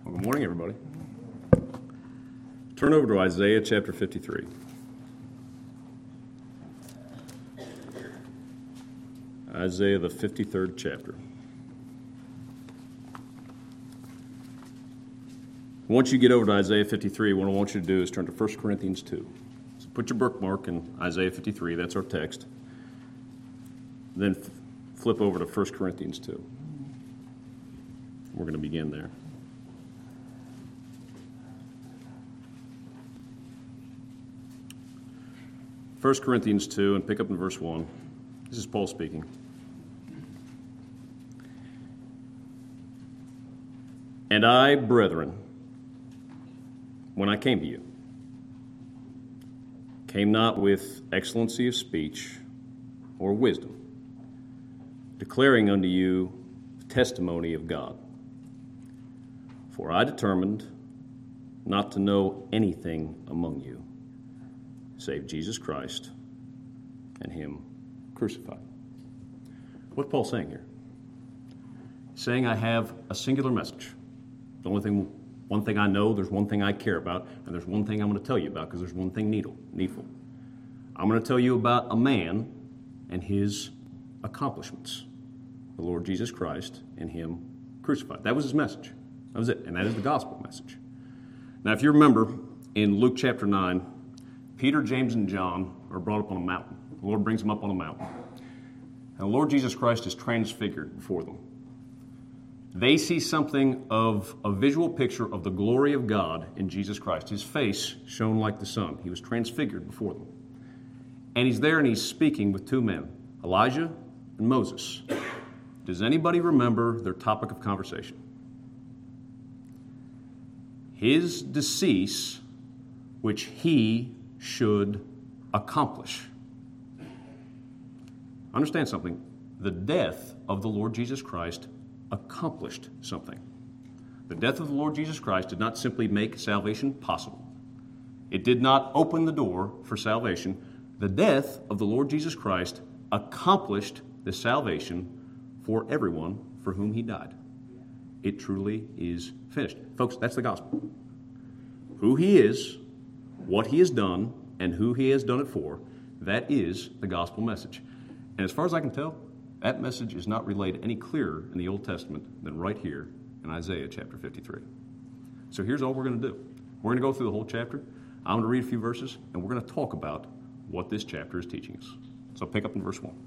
Well, good morning, everybody. Turn over to Isaiah chapter 53. Isaiah, the 53rd chapter. Once you get over to Isaiah 53, what I want you to do is turn to 1 Corinthians 2. So put your bookmark in Isaiah 53, that's our text. Then flip over to 1 Corinthians 2. We're going to begin there. First Corinthians 2, and pick up in verse 1. This is Paul speaking. And I, brethren, when I came to you, came not with excellency of speech or wisdom, declaring unto you the testimony of God. For I determined not to know anything among you, save Jesus Christ and him crucified. What's Paul saying here? He's saying I have a singular message. The one thing I know, there's one thing I care about, and there's one thing I'm going to tell you about because there's one thing needful. I'm going to tell you about a man and his accomplishments, the Lord Jesus Christ and him crucified. That was his message. That was it, and that is the gospel message. Now, if you remember, in Luke chapter 9, Peter, James, and John are brought up on a mountain. The Lord brings them up on a mountain. And the Lord Jesus Christ is transfigured before them. They see something of a visual picture of the glory of God in Jesus Christ. His face shone like the sun. He was transfigured before them. And he's there and he's speaking with two men, Elijah and Moses. Does anybody remember their topic of conversation? His decease, which he should accomplish. Understand something. The death of the Lord Jesus Christ accomplished something. The death of the Lord Jesus Christ did not simply make salvation possible. It did not open the door for salvation. The death of the Lord Jesus Christ accomplished the salvation for everyone for whom he died. It truly is finished. Folks, that's the gospel. Who he is, what he has done, and who he has done it for, that is the gospel message. And as far as I can tell, that message is not relayed any clearer in the Old Testament than right here in Isaiah chapter 53. So here's all we're going to do. We're going to go through the whole chapter. I'm going to read a few verses, and we're going to talk about what this chapter is teaching us. So pick up in verse 1.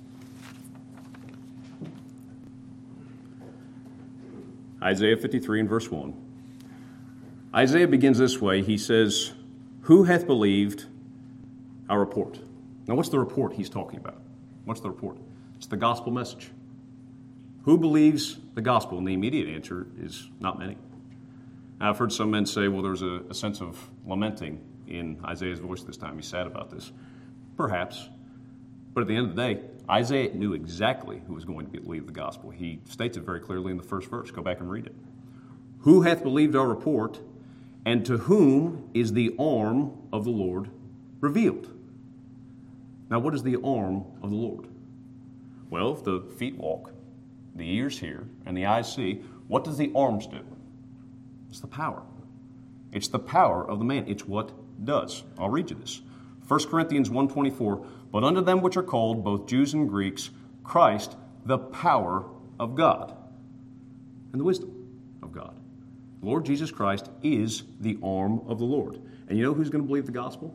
Isaiah 53 and verse 1. Isaiah begins this way. He says, "Who hath believed our report?" Now, what's the report he's talking about? What's the report? It's the gospel message. Who believes the gospel? And the immediate answer is not many. Now, I've heard some men say, well, there's a sense of lamenting in Isaiah's voice this time. He's sad about this. Perhaps. But at the end of the day, Isaiah knew exactly who was going to believe the gospel. He states it very clearly in the first verse. Go back and read it. Who hath believed our report, and to whom is the arm of the Lord revealed? Now, what is the arm of the Lord? Well, if the feet walk, the ears hear, and the eyes see, what does the arms do? It's the power. It's the power of the man. It's what does. I'll read you this. 1 Corinthians 1:24, "But unto them which are called, both Jews and Greeks, Christ, the power of God, and the wisdom of God." The Lord Jesus Christ is the arm of the Lord. And you know who's going to believe the gospel?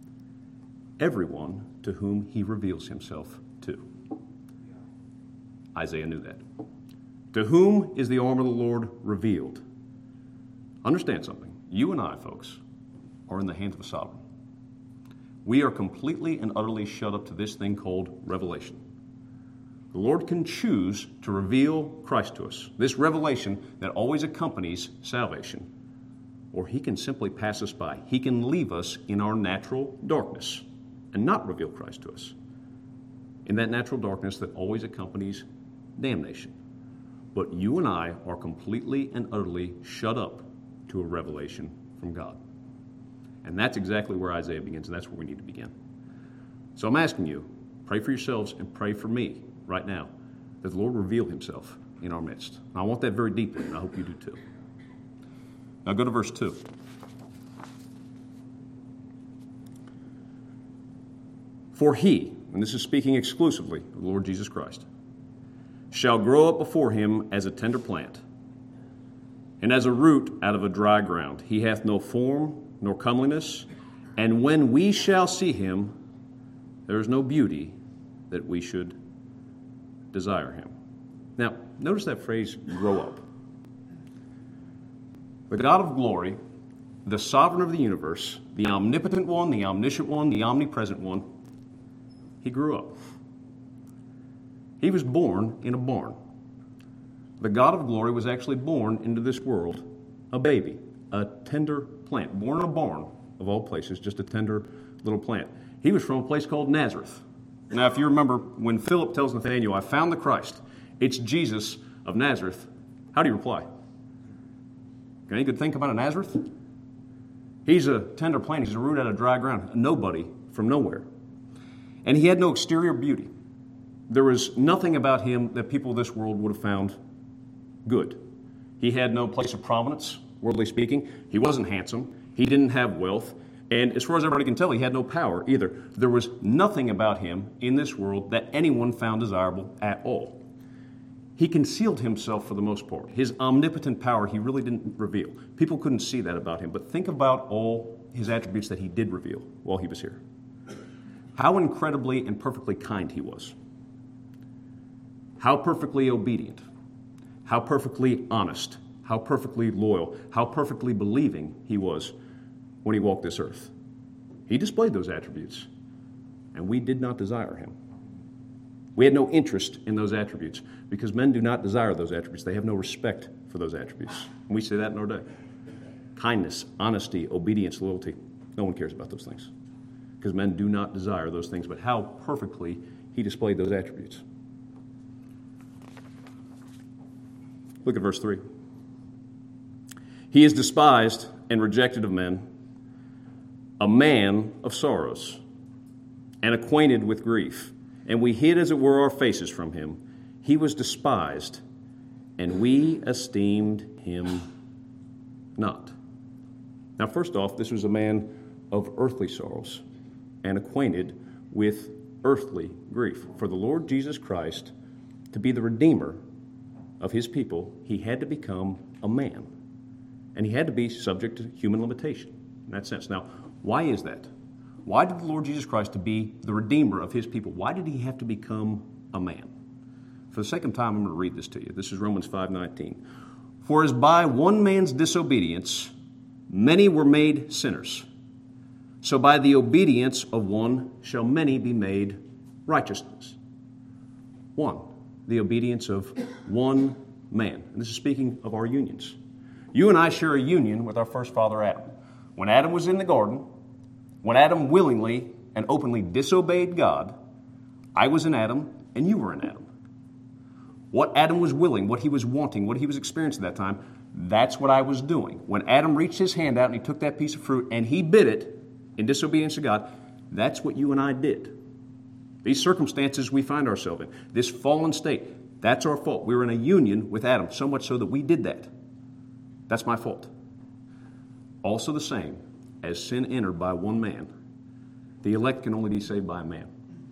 Everyone to whom he reveals himself to. Isaiah knew that. To whom is the arm of the Lord revealed? Understand something. You and I, folks, are in the hands of a sovereign. We are completely and utterly shut up to this thing called revelation. The Lord can choose to reveal Christ to us, this revelation that always accompanies salvation, or he can simply pass us by. He can leave us in our natural darkness and not reveal Christ to us, in that natural darkness that always accompanies damnation. But you and I are completely and utterly shut up to a revelation from God. And that's exactly where Isaiah begins, and that's where we need to begin. So I'm asking you, pray for yourselves and pray for me right now, that the Lord reveal himself in our midst. And I want that very deeply, and I hope you do too. Now go to verse 2. For he, and this is speaking exclusively of the Lord Jesus Christ, shall grow up before him as a tender plant, and as a root out of a dry ground. He hath no form nor comeliness, and when we shall see him, there is no beauty that we should desire him. Now, notice that phrase, grow up. The God of glory, the sovereign of the universe, the omnipotent one, the omniscient one, the omnipresent one, he grew up. He was born in a barn. The God of glory was actually born into this world a baby, a tender plant, born in a barn, of all places, just a tender little plant. He was from a place called Nazareth. Now, if you remember when Philip tells Nathanael, I found the Christ, it's Jesus of Nazareth, how do you reply? Can any good thing come out of Nazareth? He's a tender plant. He's a root out of dry ground. A nobody from nowhere. And he had no exterior beauty. There was nothing about him that people of this world would have found good. He had no place of prominence, worldly speaking. He wasn't handsome. He didn't have wealth. And as far as everybody can tell, he had no power either. There was nothing about him in this world that anyone found desirable at all. He concealed himself for the most part. His omnipotent power he really didn't reveal. People couldn't see that about him. But think about all his attributes that he did reveal while he was here. How incredibly and perfectly kind he was. How perfectly obedient. How perfectly honest. How perfectly loyal. How perfectly believing he was when he walked this earth. He displayed those attributes, and we did not desire him. We had no interest in those attributes because men do not desire those attributes. They have no respect for those attributes. And we say that in our day. Kindness, honesty, obedience, loyalty. No one cares about those things because men do not desire those things. But how perfectly he displayed those attributes. Look at verse 3. He is despised and rejected of men, a man of sorrows, and acquainted with grief. And we hid, as it were, our faces from him. He was despised, and we esteemed him not. Now, first off, this was a man of earthly sorrows and acquainted with earthly grief. For the Lord Jesus Christ to be the Redeemer of his people, he had to become a man. And he had to be subject to human limitation in that sense. Now, why is that? Why did the Lord Jesus Christ, to be the Redeemer of his people, why did he have to become a man? For the second time, I'm going to read this to you. This is Romans 5:19. For as by one man's disobedience many were made sinners, so by the obedience of one shall many be made righteousness. One, the obedience of one man. And this is speaking of our unions. You and I share a union with our first father, Adam. When Adam was in the garden, when Adam willingly and openly disobeyed God, I was in Adam and you were in Adam. What Adam was willing, what he was wanting, what he was experiencing at that time, that's what I was doing. When Adam reached his hand out and he took that piece of fruit and he bit it in disobedience to God, that's what you and I did. These circumstances we find ourselves in, this fallen state, that's our fault. We were in a union with Adam, so much so that we did that. That's my fault. Also the same, as sin entered by one man, the elect can only be saved by a man.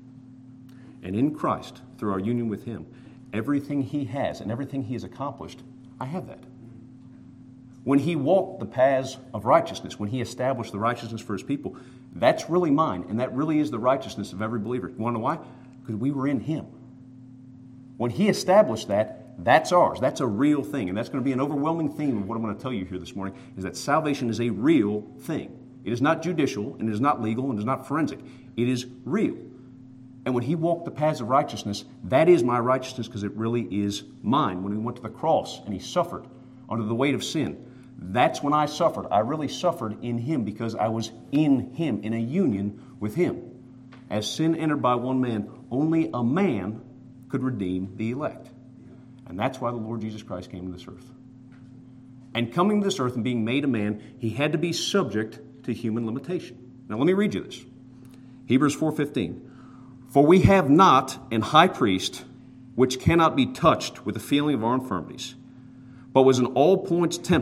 And in Christ, through our union with him, everything he has and everything he has accomplished, I have that. When he walked the paths of righteousness, when he established the righteousness for his people, that's really mine, and that really is the righteousness of every believer. You want to know why? Because we were in him. When he established that, that's ours. That's a real thing, and that's going to be an overwhelming theme of what I'm going to tell you here this morning, is that salvation is a real thing. It is not judicial, and it is not legal, and it is not forensic. It is real. And when he walked the paths of righteousness, that is my righteousness because it really is mine. When he went to the cross and he suffered under the weight of sin, that's when I suffered. I really suffered in him because I was in him, in a union with him. As sin entered by one man, only a man could redeem the elect. And that's why the Lord Jesus Christ came to this earth. And coming to this earth and being made a man, he had to be subject to human limitation. Now let me read you this. Hebrews 4:15. For we have not an high priest which cannot be touched with the feeling of our infirmities, but was in all points tempted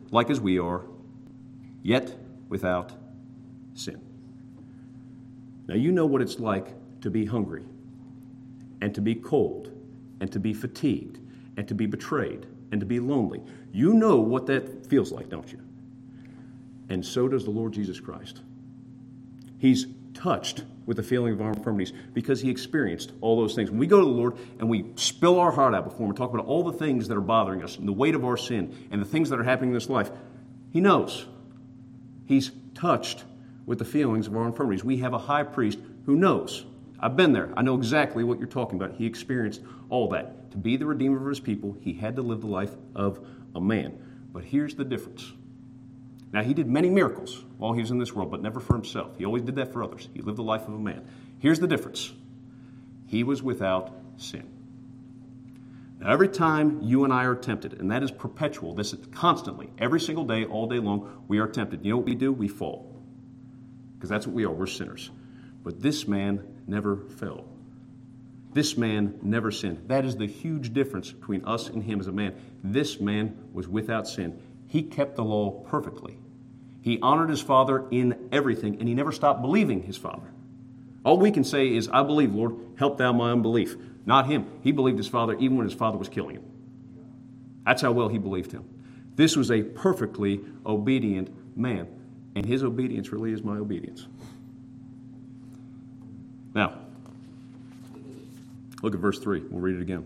like as we are, yet without sin. Now you know what it's like to be hungry, and to be cold, and to be fatigued, and to be betrayed, and to be lonely. You know what that feels like, don't you? And so does the Lord Jesus Christ. He's touched with the feeling of our infirmities because he experienced all those things. When we go to the Lord and we spill our heart out before him and talk about all the things that are bothering us and the weight of our sin and the things that are happening in this life, he knows. He's touched with the feelings of our infirmities. We have a high priest who knows. I've been there. I know exactly what you're talking about. He experienced all that. To be the Redeemer of his people, he had to live the life of a man. But here's the difference. Now, he did many miracles while he was in this world, but never for himself. He always did that for others. He lived the life of a man. Here's the difference. He was without sin. Now, every time you and I are tempted, and that is perpetual, this is constantly, every single day, all day long, we are tempted. You know what we do? We fall. Because that's what we are. We're sinners. But this man never fell. This man never sinned. That is the huge difference between us and him as a man. This man was without sin. He kept the law perfectly. He honored his Father in everything, and he never stopped believing his Father. All we can say is, I believe, Lord, help thou my unbelief. Not him. He believed his Father even when his Father was killing him. That's how well he believed him. This was a perfectly obedient man, and his obedience really is my obedience. Now, look at verse 3. We'll read it again.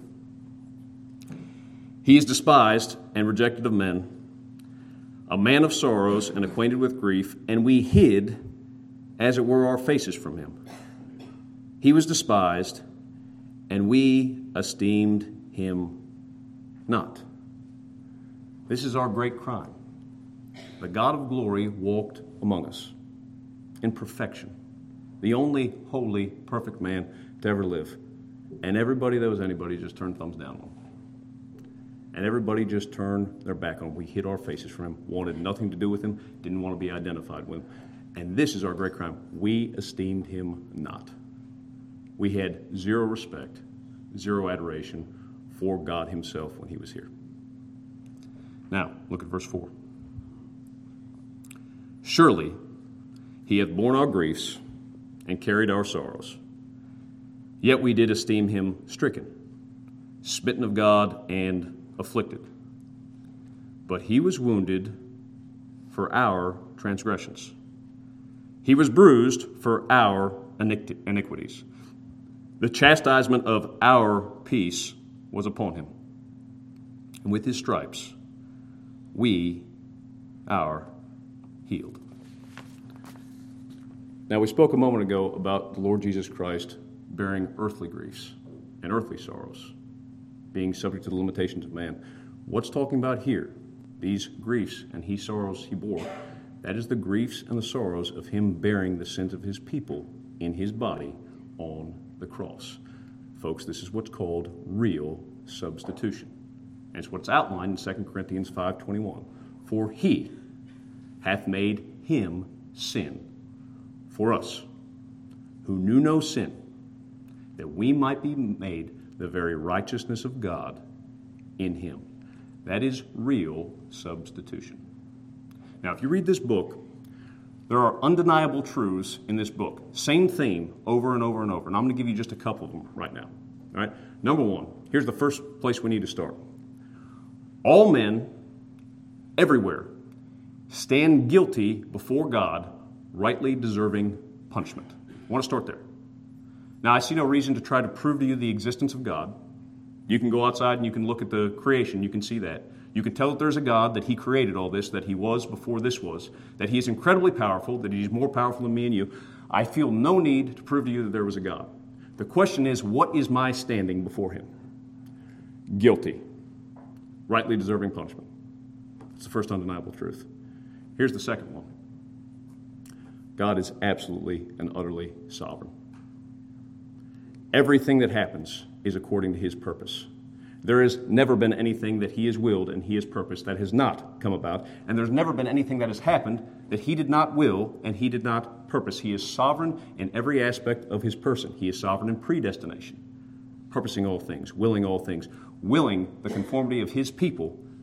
He is despised and rejected of men, a man of sorrows and acquainted with grief, and we hid, as it were, our faces from him. He was despised, and we esteemed him not. This is our great crime. The God of glory walked among us in perfection, the only holy, perfect man to ever live. And everybody that was anybody just turned thumbs down on him. And everybody just turned their back on him. We hid our faces from him, wanted nothing to do with him, didn't want to be identified with him. And this is our great crime. We esteemed him not. We had zero respect, zero adoration for God himself when he was here. Now, look at verse 4. Surely he hath borne our griefs and carried our sorrows. Yet we did esteem him stricken, smitten of God, and afflicted. But he was wounded for our transgressions. He was bruised for our iniquities. The chastisement of our peace was upon him. And with his stripes we are healed. Now, we spoke a moment ago about the Lord Jesus Christ bearing earthly griefs and earthly sorrows, being subject to the limitations of man. What's talking about here? These griefs and sorrows he bore. That is the griefs and the sorrows of him bearing the sins of his people in his body on the cross. Folks, this is what's called real substitution. And it's what's outlined in 2 Corinthians 5:21. For he hath made him sin for us, who knew no sin, that we might be made the very righteousness of God in him. That is real substitution. Now, if you read this book, there are undeniable truths in this book. Same theme over and over and over. And I'm going to give you just a couple of them right now. All right? Number one, here's the first place we need to start. All men, everywhere, stand guilty before God, rightly deserving punishment. I want to start there. Now, I see no reason to try to prove to you the existence of God. You can go outside and you can look at the creation. You can see that. You can tell that there's a God, that he created all this, that he was before this was, that he is incredibly powerful, that he's more powerful than me and you. I feel no need to prove to you that there was a God. The question is, what is my standing before him? Guilty. Rightly deserving punishment. It's the first undeniable truth. Here's the second one. God is absolutely and utterly sovereign. Everything that happens is according to his purpose. There has never been anything that he has willed and he has purposed that has not come about. And there's never been anything that has happened that he did not will and he did not purpose. He is sovereign in every aspect of his person. He is sovereign in predestination, purposing all things, willing the conformity of his people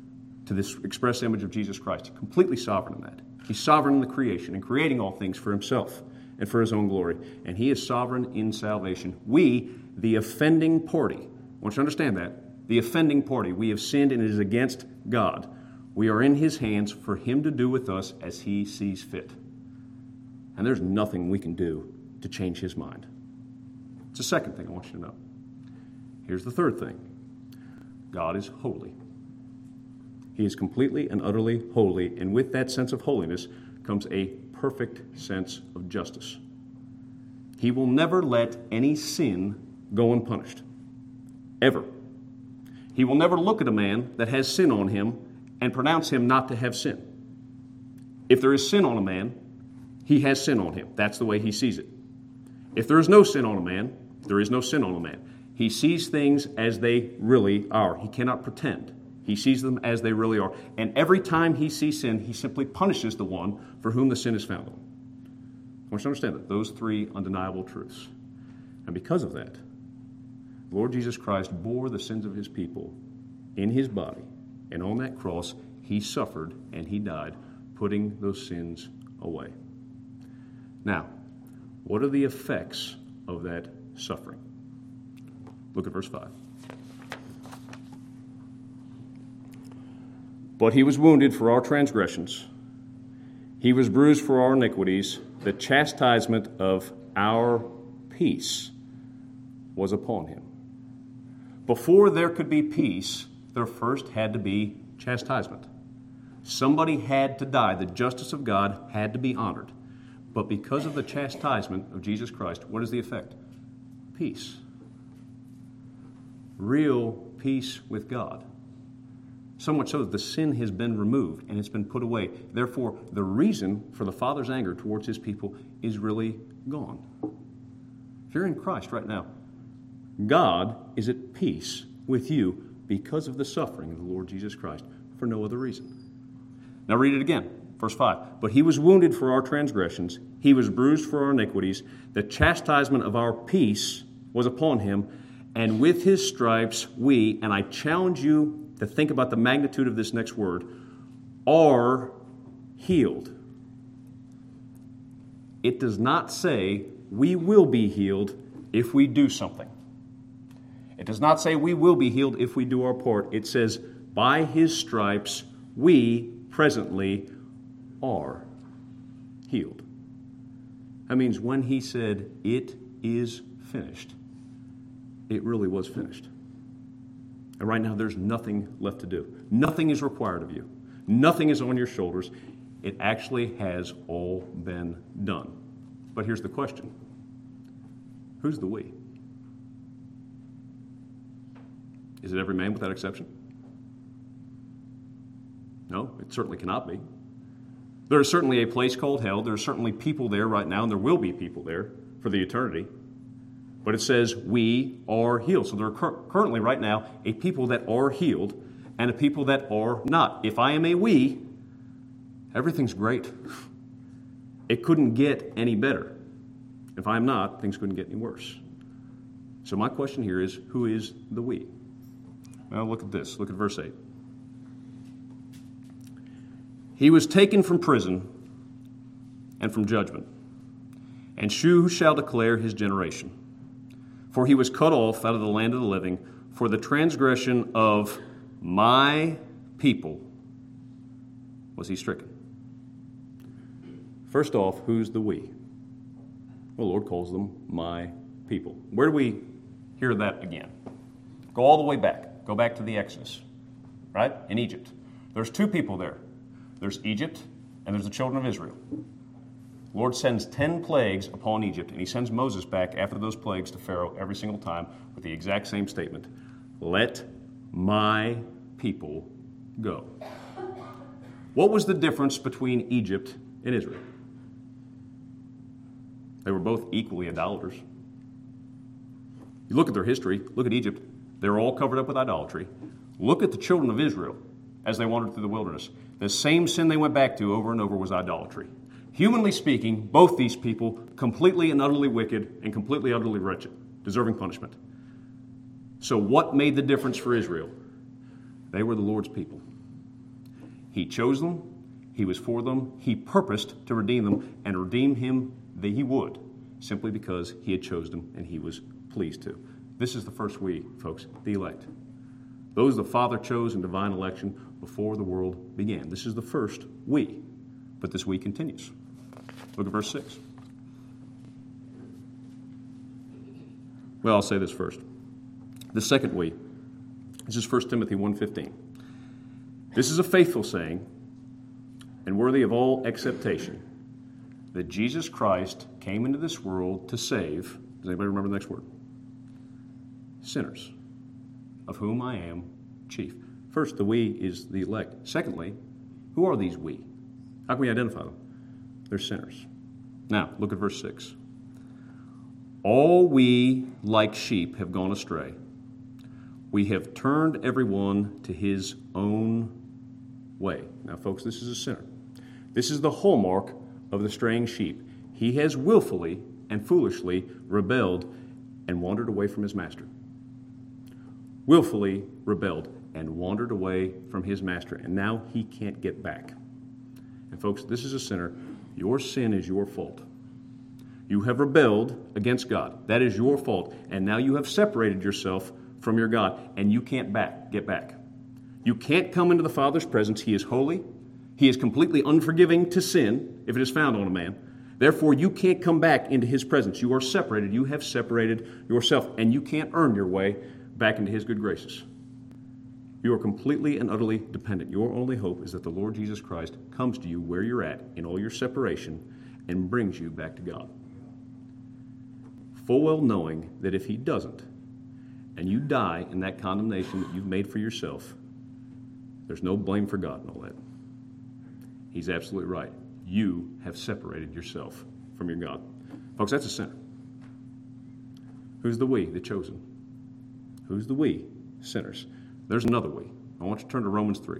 to this express image of Jesus Christ. Completely sovereign in that. He's sovereign in the creation and creating all things for himself and for his own glory. And he is sovereign in salvation. We, the offending party, I want you to understand that. The offending party. We have sinned and it is against God. We are in his hands for him to do with us as he sees fit. And there's nothing we can do to change his mind. It's the second thing I want you to know. Here's the third thing. God is holy. He is completely and utterly holy, and with that sense of holiness comes a perfect sense of justice. He will never let any sin go unpunished. Ever. He will never look at a man that has sin on him and pronounce him not to have sin. If there is sin on a man, he has sin on him. That's the way he sees it. If there is no sin on a man, there is no sin on a man. He sees things as they really are. He cannot pretend. He sees them as they really are. And every time he sees sin, he simply punishes the one for whom the sin is found on. I want you to understand that. Those three undeniable truths. And because of that, the Lord Jesus Christ bore the sins of his people in his body. And on that cross, he suffered and he died, putting those sins away. Now, what are the effects of that suffering? Look at verse 5. But he was wounded for our transgressions. He was bruised for our iniquities. The chastisement of our peace was upon him. Before there could be peace, there first had to be chastisement. Somebody had to die. The justice of God had to be honored. But because of the chastisement of Jesus Christ, what is the effect? Peace. Real peace with God. So much so that the sin has been removed and it's been put away. Therefore, the reason for the Father's anger towards his people is really gone. If you're in Christ right now, God is at peace with you because of the suffering of the Lord Jesus Christ, for no other reason. Now read it again, verse 5. But he was wounded for our transgressions, he was bruised for our iniquities, the chastisement of our peace was upon him, and with his stripes we, and I challenge you to think about the magnitude of this next word, are healed. It does not say we will be healed if we do something. It does not say we will be healed if we do our part. It says, by his stripes we presently are healed. That means when he said, it is finished, it really was finished. And right now there's nothing left to do. Nothing is required of you. Nothing is on your shoulders. It actually has all been done. But here's the question. Who's the we? Is it every man without exception? No, it certainly cannot be. There is certainly a place called hell. There are certainly people there right now, and there will be people there for the eternity. But it says we are healed. So there are currently right now a people that are healed and a people that are not. If I am a we, everything's great. It couldn't get any better. If I am not, things couldn't get any worse. So my question here is, who is the we? Now look at this. Look at verse 8. He was taken from prison and from judgment. And who shall declare his generation? For he was cut off out of the land of the living. For the transgression of my people was he stricken. First off, who's the we? Well, the Lord calls them my people. Where do we hear that again? Go all the way back. Go back to the Exodus, right? In Egypt. There's two people there. There's Egypt and there's the children of Israel. The Lord sends 10 plagues upon Egypt, and he sends Moses back after those plagues to Pharaoh every single time with the exact same statement. Let my people go. What was the difference between Egypt and Israel? They were both equally idolaters. You look at their history, look at Egypt. They were all covered up with idolatry. Look at the children of Israel as they wandered through the wilderness. The same sin they went back to over and over was idolatry. Humanly speaking, both these people, completely and utterly wicked and completely utterly wretched, deserving punishment. So what made the difference for Israel? They were the Lord's people. He chose them. He was for them. He purposed to redeem them, and redeem him that he would, simply because he had chosen them and he was pleased to. This is the first we, folks, the elect. Those the Father chose in divine election before the world began. This is the first we, but this we continues. Look at verse 6. Well, I'll say this first. The second we. This is 1 Timothy 1:15. This is a faithful saying and worthy of all acceptation, that Jesus Christ came into this world to save, does anybody remember the next word? Sinners, of whom I am chief. First, the we is the elect. Secondly, who are these we? How can we identify them? They're sinners. Now, look at verse 6. All we, like sheep, have gone astray. We have turned everyone to his own way. Now, folks, this is a sinner. This is the hallmark of the straying sheep. He has willfully and foolishly rebelled and wandered away from his master. Willfully rebelled and wandered away from his master, and now he can't get back. And folks, this is a sinner. Your sin is your fault. You have rebelled against God. That is your fault. And now you have separated yourself from your God, and you can't get back. You can't come into the Father's presence. He is holy. He is completely unforgiving to sin if it is found on a man. Therefore, you can't come back into his presence. You are separated. You have separated yourself, and you can't earn your way back into his good graces. You are completely and utterly dependent. Your only hope is that the Lord Jesus Christ comes to you where you're at in all your separation and brings you back to God. Full well knowing that if he doesn't, and you die in that condemnation that you've made for yourself, there's no blame for God in all that. He's absolutely right. You have separated yourself from your God. Folks, that's a sinner. Who's the we, the chosen? Who's the we? Sinners. There's another we. I want you to turn to Romans 3.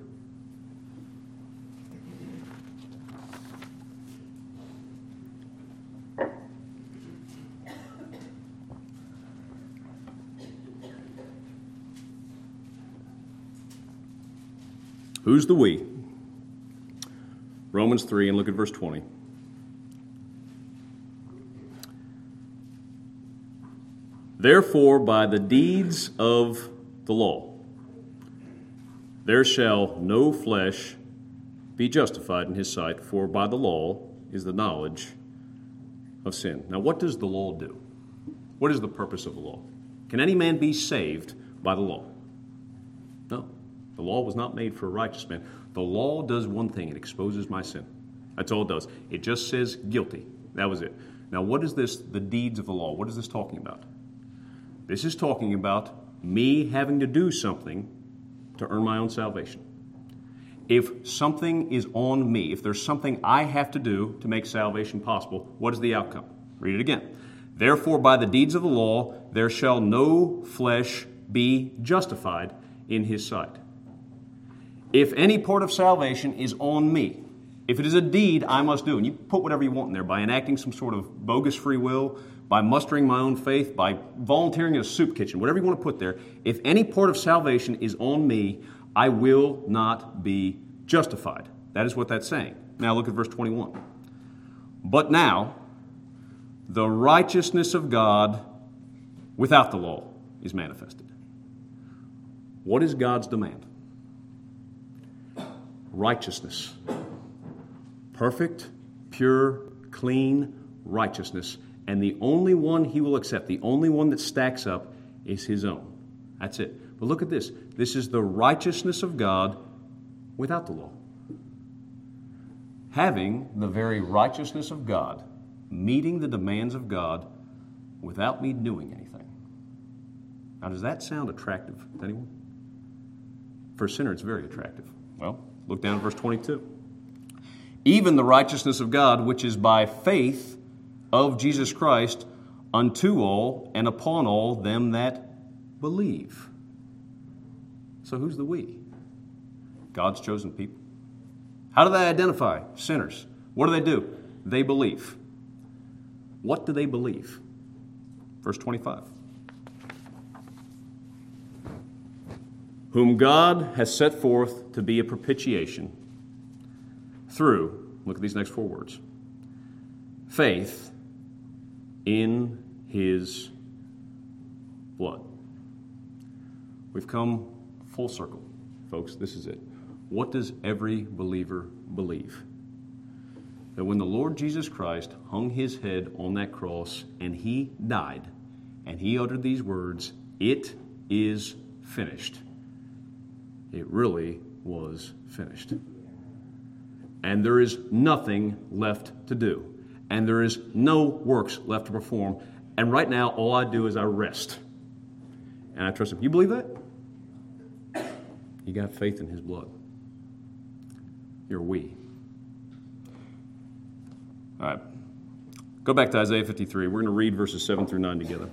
Who's the we? Romans 3, and look at verse 20. Therefore, by the deeds of the law, there shall no flesh be justified in his sight, for by the law is the knowledge of sin. Now, what does the law do? What is the purpose of the law? Can any man be saved by the law? No. The law was not made for a righteous man. The law does one thing. It exposes my sin. That's all it does. It just says guilty. That was it. Now, what is this, the deeds of the law? What is this talking about? This is talking about me having to do something to earn my own salvation. If something is on me, if there's something I have to do to make salvation possible, what is the outcome? Read it again. Therefore, by the deeds of the law, there shall no flesh be justified in his sight. If any part of salvation is on me, if it is a deed I must do, and you put whatever you want in there, by enacting some sort of bogus free will, by mustering my own faith, by volunteering in a soup kitchen, whatever you want to put there, if any part of salvation is on me, I will not be justified. That is what that's saying. Now look at verse 21. But now, the righteousness of God without the law is manifested. What is God's demand? Righteousness. Perfect, pure, clean righteousness. And the only one he will accept, the only one that stacks up, is his own. That's it. But look at this. This is the righteousness of God without the law. Having the very righteousness of God, meeting the demands of God without me doing anything. Now, does that sound attractive to anyone? For a sinner, it's very attractive. Well, look down at verse 22. Even the righteousness of God, which is by faith of Jesus Christ, unto all and upon all them that believe. So who's the we? God's chosen people. How do they identify sinners? What do? They believe. What do they believe? Verse 25. Whom God has set forth to be a propitiation through, look at these next 4 words, faith in his blood. We've come full circle, folks. This is it. What does every believer believe? That when the Lord Jesus Christ hung his head on that cross and he died, and he uttered these words, "It is finished," it really was finished. And there is nothing left to do. And there is no works left to perform. And right now, all I do is I rest. And I trust him. You believe that? You got faith in his blood. You're we. All right. Go back to Isaiah 53. We're going to read verses 7 through 9 together.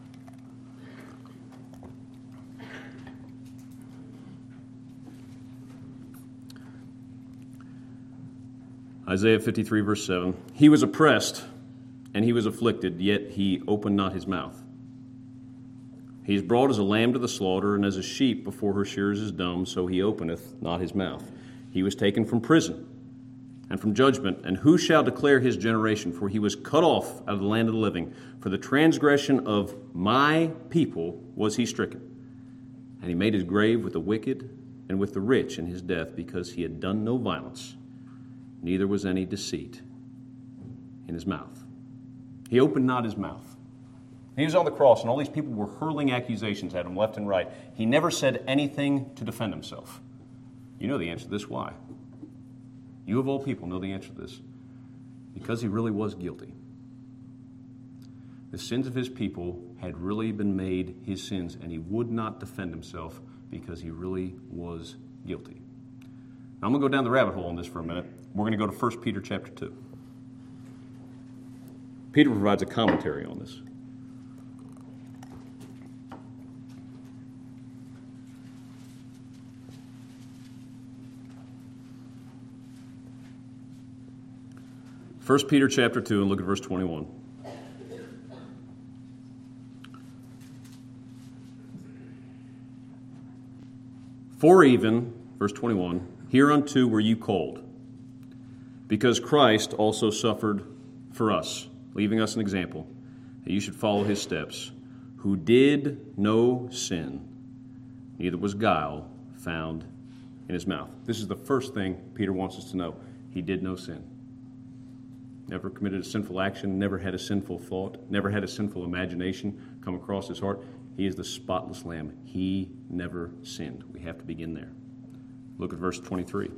Isaiah 53, verse 7. He was oppressed and he was afflicted, yet he opened not his mouth. He is brought as a lamb to the slaughter, and as a sheep before her shearers is dumb, so he openeth not his mouth. He was taken from prison and from judgment, and who shall declare his generation? For he was cut off out of the land of the living. For the transgression of my people was he stricken. And he made his grave with the wicked and with the rich in his death, because he had done no violence, neither was any deceit in his mouth. He opened not his mouth. He was on the cross, and all these people were hurling accusations at him left and right. He never said anything to defend himself. You know the answer to this. Why? You of all people know the answer to this. Because he really was guilty. The sins of his people had really been made his sins, and he would not defend himself because he really was guilty. Now, I'm going to go down the rabbit hole on this for a minute. We're going to go to 1 Peter chapter 2. Peter provides a commentary on this. First Peter chapter 2, and look at verse 21. For even, verse 21, hereunto were you called, because Christ also suffered for us, leaving us an example, that you should follow his steps, who did no sin, neither was guile found in his mouth. This is the first thing Peter wants us to know. He did no sin. Never committed a sinful action, never had a sinful thought, never had a sinful imagination come across his heart. He is the spotless lamb. He never sinned. We have to begin there. Look at verse 23.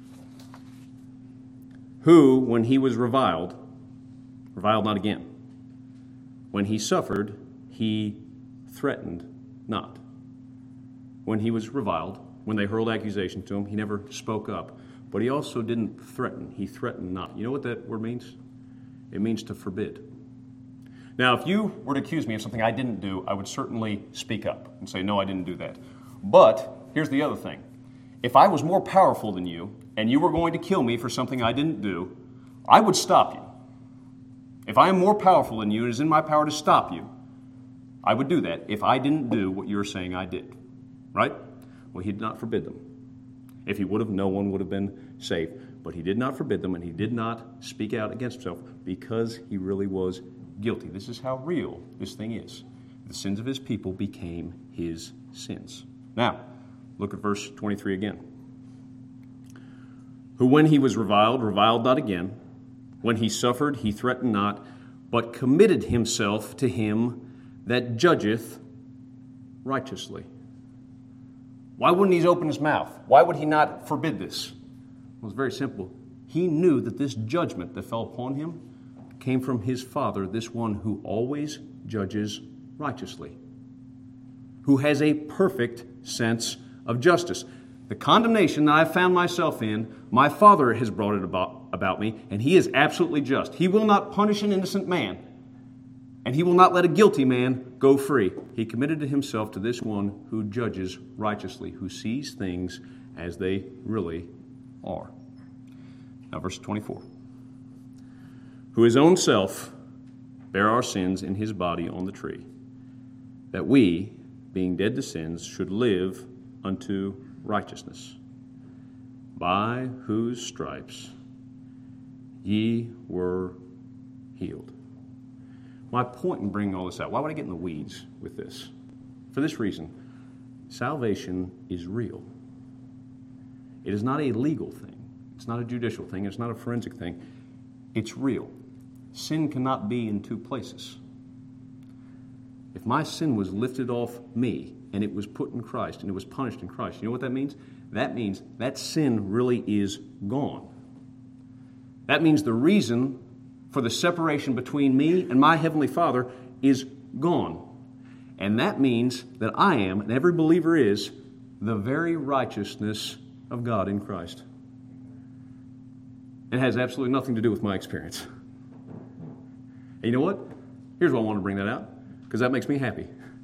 Who, when he was reviled not again. When he suffered, he threatened not. When he was reviled, when they hurled accusations to him, he never spoke up. But he also didn't threaten. He threatened not. You know what that word means? It means to forbid. Now, if you were to accuse me of something I didn't do, I would certainly speak up and say, no, I didn't do that. But here's the other thing. If I was more powerful than you, and you were going to kill me for something I didn't do, I would stop you. If I am more powerful than you, it is in my power to stop you. I would do that if I didn't do what you're saying I did. Right? Well, he did not forbid them. If he would have, no one would have been saved. But he did not forbid them, and he did not speak out against himself because he really was guilty. This is how real this thing is. The sins of his people became his sins. Now, look at verse 23 again. Who when he was reviled not again. When he suffered, he threatened not, but committed himself to him that judgeth righteously. Why wouldn't he open his mouth? Why would he not forbid this? Well, it's very simple. He knew that this judgment that fell upon him came from his Father, this one who always judges righteously, who has a perfect sense of justice. The condemnation that I found myself in, my Father has brought it about me, and he is absolutely just. He will not punish an innocent man, and he will not let a guilty man go free. He committed himself to this one who judges righteously, who sees things as they really are. Now, verse 24. Who his own self bare our sins in his body on the tree, that we, being dead to sins, should live unto righteousness, by whose stripes ye were healed. My point in bringing all this out, why would I get in the weeds with this? For this reason, salvation is real. It is not a legal thing. It's not a judicial thing. It's not a forensic thing. It's real. Sin cannot be in two places. If my sin was lifted off me and it was put in Christ and it was punished in Christ, you know what that means? That means that sin really is gone. That means the reason for the separation between me and my Heavenly Father is gone. And that means that I am, and every believer is, the very righteousness of God in Christ. It has absolutely nothing to do with my experience. And you know what? Here's why I want to bring that out. Because that makes me happy.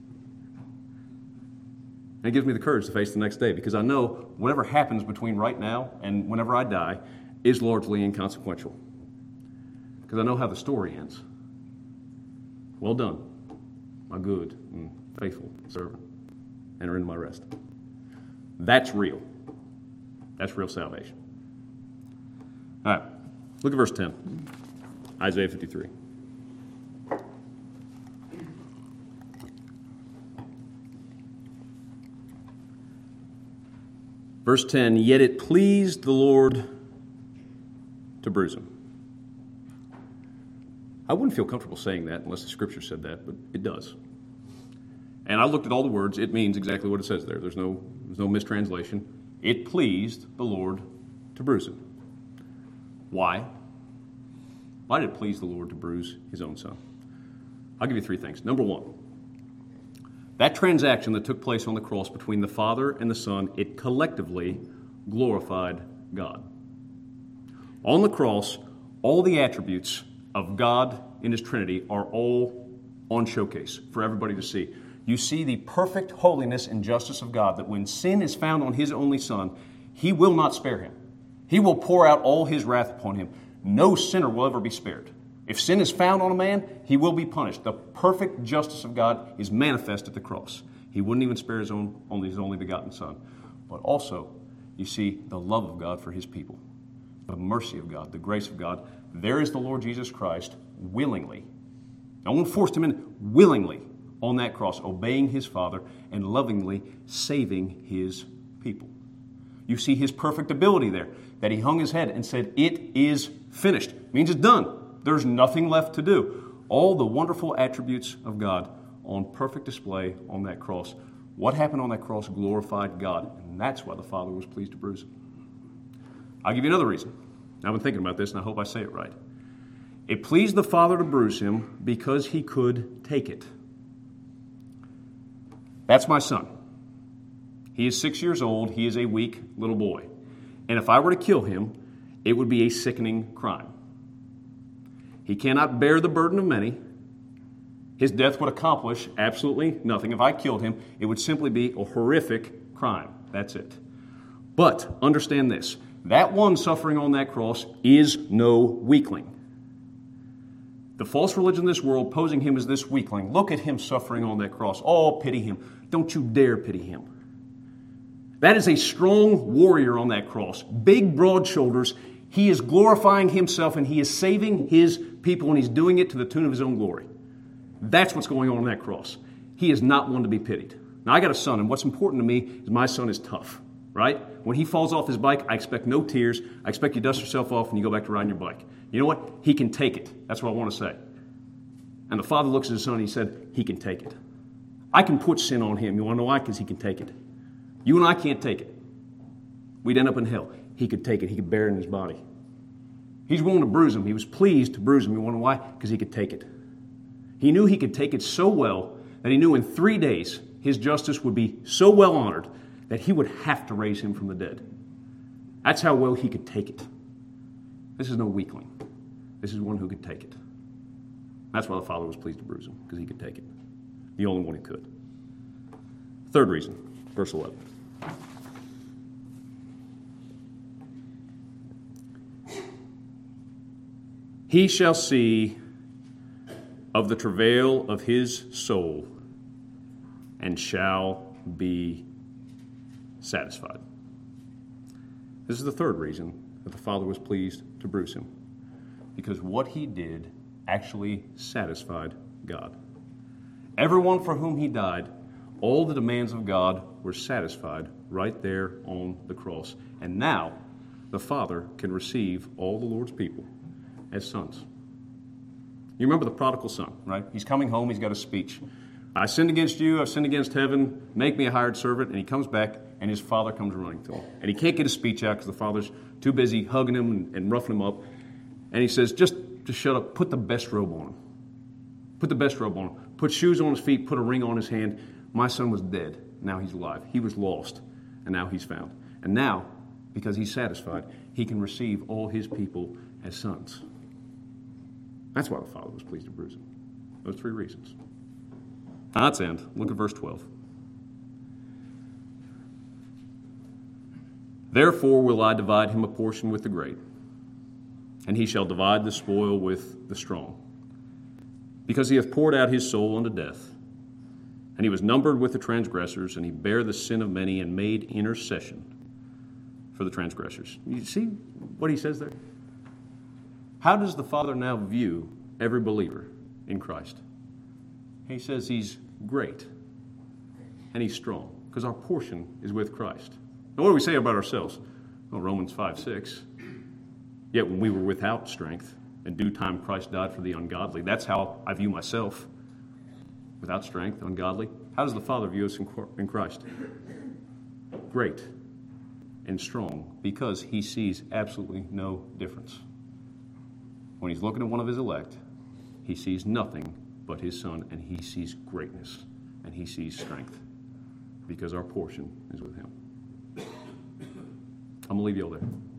And it gives me the courage to face the next day. Because I know whatever happens between right now and whenever I die is largely inconsequential. Because I know how the story ends. Well done, my good and faithful servant. Enter into my rest. That's real. That's real salvation. All right, look at verse 10. Isaiah 53. Verse 10, yet it pleased the Lord to bruise him. I wouldn't feel comfortable saying that unless the Scripture said that, but it does. And I looked at all the words. It means exactly what it says there. There's no mistranslation. It pleased the Lord to bruise him. Why? Why did it please the Lord to bruise his own son? I'll give you three things. Number one, that transaction that took place on the cross between the Father and the Son, it collectively glorified God. On the cross, all the attributes of God in His Trinity are all on showcase for everybody to see. You see the perfect holiness and justice of God, that when sin is found on His only Son, He will not spare him. He will pour out all His wrath upon him. No sinner will ever be spared. If sin is found on a man, he will be punished. The perfect justice of God is manifest at the cross. He wouldn't even spare his only begotten Son. But also, you see the love of God for His people, the mercy of God, the grace of God. There is the Lord Jesus Christ willingly. No one forced Him in, willingly on that cross, obeying His Father and lovingly saving His people. You see His perfect ability there, that He hung His head and said, it is finished. It means it's done. There's nothing left to do. All the wonderful attributes of God on perfect display on that cross. What happened on that cross glorified God, and that's why the Father was pleased to bruise Him. I'll give you another reason. I've been thinking about this, and I hope I say it right. It pleased the Father to bruise Him because He could take it. That's my son. He is 6 years old. He is a weak little boy. And if I were to kill him, it would be a sickening crime. He cannot bear the burden of many. His death would accomplish absolutely nothing. If I killed him, it would simply be a horrific crime. That's it. But understand this. That one suffering on that cross is no weakling. The false religion of this world posing him as this weakling. Look at him suffering on that cross. Oh, pity him. Don't you dare pity him. That is a strong warrior on that cross. Big, broad shoulders. He is glorifying himself and he is saving his people, and he's doing it to the tune of his own glory. That's what's going on that cross. He is not one to be pitied. Now, I got a son, and what's important to me is my son is tough, right? When he falls off his bike, I expect no tears. I expect you dust yourself off and you go back to riding your bike. You know what? He can take it. That's what I want to say. And the father looks at his son and he said, he can take it. I can put sin on him. You want to know why? Because he can take it. You and I can't take it. We'd end up in hell. He could take it. He could bear it in his body. He's willing to bruise him. He was pleased to bruise him. You want to know why? Because he could take it. He knew he could take it so well that he knew in 3 days his justice would be so well honored that he would have to raise him from the dead. That's how well he could take it. This is no weakling. This is one who could take it. That's why the Father was pleased to bruise him, because he could take it. The only one who could. Third reason, verse 11. He shall see of the travail of his soul and shall be satisfied. This is the third reason that the Father was pleased to bruise him. because what he did actually satisfied God. Everyone for whom he died, all the demands of God were satisfied right there on the cross. And now the Father can receive all the Lord's people as sons. You remember the prodigal son, right? He's coming home, he's got a speech. I sinned against you, I've sinned against heaven, make me a hired servant. And he comes back, and his father comes running to him. And he can't get a speech out because the father's too busy hugging him and roughing him up. And he says, just shut up, put the best robe on him. Put the best robe on him. Put shoes on his feet, put a ring on his hand. My son was dead, now he's alive. He was lost, and now he's found. And now, because he's satisfied, he can receive all his people as sons. That's why the Father was pleased to bruise him. Those three reasons. Now let's end. Look at verse 12. Therefore will I divide him a portion with the great, and he shall divide the spoil with the strong, because he hath poured out his soul unto death, and he was numbered with the transgressors, and he bare the sin of many and made intercession for the transgressors. You see what he says there? How does the Father now view every believer in Christ? He says he's great and he's strong because our portion is with Christ. Now, what do we say about ourselves? Well, Romans 5:6. Yet when we were without strength, in due time Christ died for the ungodly. That's how I view myself. Without strength, ungodly. How does the Father view us in Christ? Great and strong because he sees absolutely no difference. When he's looking at one of his elect, he sees nothing but his Son, and he sees greatness, and he sees strength, because our portion is with him. I'm going to leave you all there.